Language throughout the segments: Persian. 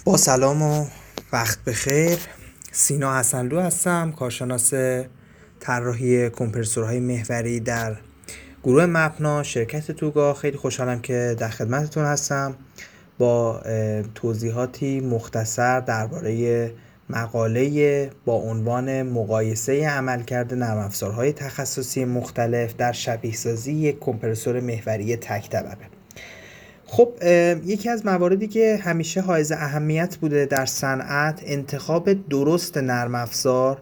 با سلام و وقت بخیر. سینا حسنلو هستم، کارشناس طراحی کمپرسورهای محوری در گروه مپنا شرکت توگا. خیلی خوشحالم که در خدمتتون هستم با توضیحاتی مختصر درباره مقاله با عنوان مقایسه عملکرد نرم افزارهای تخصصی مختلف در شبیه سازی یک کمپرسور محوری تک طبقه. خب یکی از مواردی که همیشه حائز اهمیت بوده در صنعت انتخاب درست نرم افزار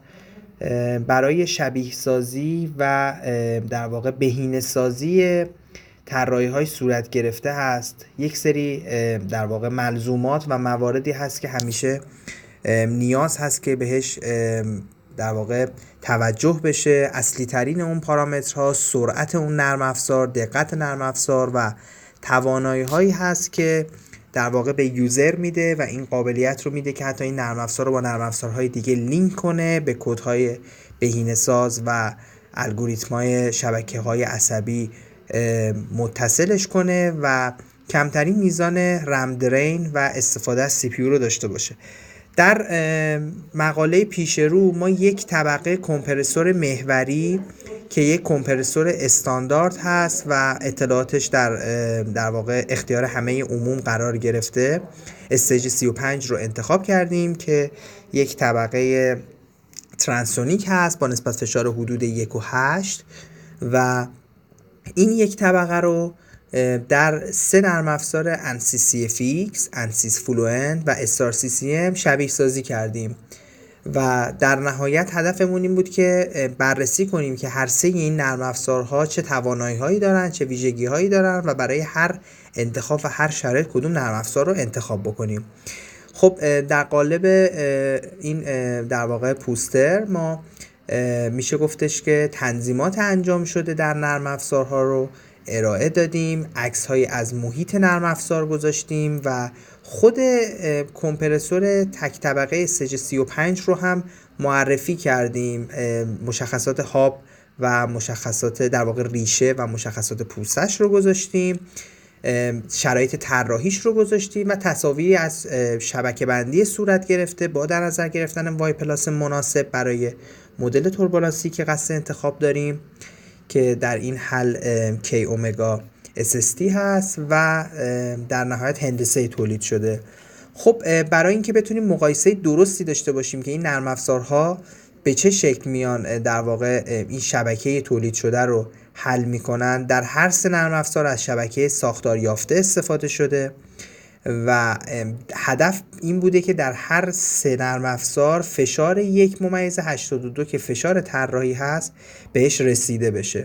برای شبیه سازی و در واقع بهینه سازی طراحی های صورت گرفته هست. یک سری در واقع ملزومات و مواردی هست که همیشه نیاز هست که بهش در واقع توجه بشه. اصلی ترین اون پارامترها سرعت اون نرم افزار، دقت نرم افزار و توانایی هایی هست که در واقع به یوزر میده و این قابلیت رو میده که حتی این نرم افزار رو با نرم افزارهای دیگه لینک کنه، به کدهای بهینه‌ساز و الگوریتم‌های شبکه‌های عصبی متصلش کنه و کمترین میزان رم درین و استفاده از CPU رو داشته باشه. در مقاله پیش رو ما یک طبقه کمپرسور محوری که یک کمپرسور استاندارد هست و اطلاعاتش در واقع اختیار همه عموم قرار گرفته، استیج 35 رو انتخاب کردیم که یک طبقه ترانسونیک هست با نسبت فشار حدود 1.8 و این یک طبقه رو در 3 نرم افزار ANSYS CFX، ANSYS Fluent و SRCCM شبیه سازی کردیم و در نهایت هدفمون این بود که بررسی کنیم که هر 3 این نرم افزارها چه توانایی‌هایی دارن، چه ویژگی‌هایی دارن و برای هر انتخاب و هر شرایط کدوم نرم افزار رو انتخاب بکنیم. خب در قالب این در واقع پوستر ما میشه گفتش که تنظیمات انجام شده در نرم افزارها رو ارائه دادیم، عکس‌هایی از محیط نرم افزار گذاشتیم و خود کمپرسور تک طبقه استیج 35 رو هم معرفی کردیم. مشخصات هاب و مشخصات در واقع ریشه و مشخصات پوستش رو گذاشتیم، شرایط طراحیش رو گذاشتیم و تصاویری از شبکه بندی صورت گرفته با در نظر گرفتن وای پلاس مناسب برای مدل توربولانسی که قصد انتخاب داریم که در این حل کی اومگا SST هست و در نهایت هندسه تولید شده. خب برای اینکه بتونیم مقایسه درستی داشته باشیم که این نرم افزارها به چه شکل میان در واقع این شبکه تولید شده رو حل میکنن، در هر 3 نرم افزار از شبکه ساختار یافته استفاده شده و هدف این بوده که در هر 3 نرم افزار فشار 1.82 که فشار طراحی هست بهش رسیده بشه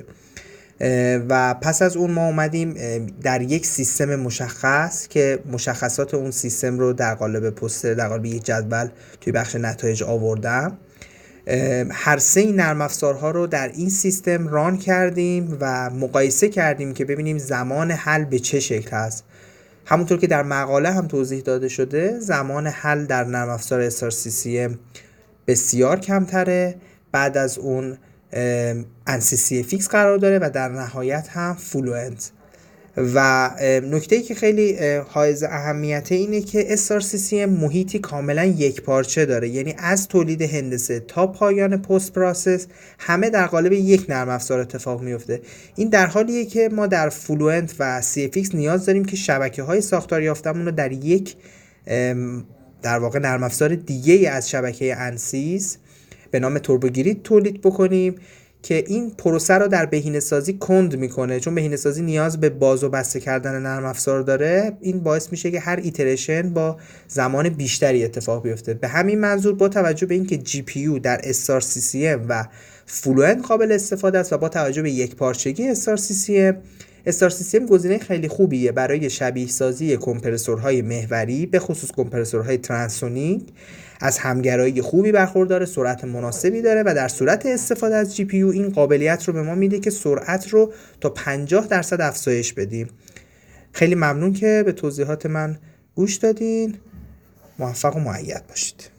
و پس از اون ما اومدیم در یک سیستم مشخص که مشخصات اون سیستم رو در قالب پوستر در قالب یک جدول توی بخش نتایج آوردم. هر 3 این نرم افزارها رو در این سیستم ران کردیم و مقایسه کردیم که ببینیم زمان حل به چه شکل هست. همونطور که در مقاله هم توضیح داده شده زمان حل در نرم افزار SRCCM بسیار کمتره، بعد از اون ANSYS CFX قرار داره و در نهایت هم فلوئنت. و نکته‌ای که خیلی حائز اهمیته اینه که SRCCM محیطی کاملا یک پارچه داره، یعنی از تولید هندسه تا پایان پست پروسس همه در قالب یک نرم افزار اتفاق میفته. این در حالیه که ما در فلوئنت و CFX نیاز داریم که شبکه‌های ساختار یافتمون رو در یک در واقع نرم افزار دیگه از شبکه ANSYS به نام توربوگرید تولید بکنیم که این پروسه رو در بهینه‌سازی کند میکنه، چون بهینه‌سازی نیاز به باز و بسته کردن نرم افزار داره. این باعث میشه که هر ایتریشن با زمان بیشتری اتفاق بیفته. به همین منظور با توجه به اینکه GPU در SRCCM و فلوئنت قابل استفاده است و با توجه به یک پارچگی SRCCM گزینه خیلی خوبیه برای شبیه سازی کمپرسورهای محوری، به خصوص کمپرسورهای ترانسونیک. از همگرایی خوبی برخورداره، سرعت مناسبی داره و در صورت استفاده از GPU این قابلیت رو به ما میده که سرعت رو تا 50% افزایش بدیم. خیلی ممنون که به توضیحات من گوش دادین. موفق و مؤید باشید.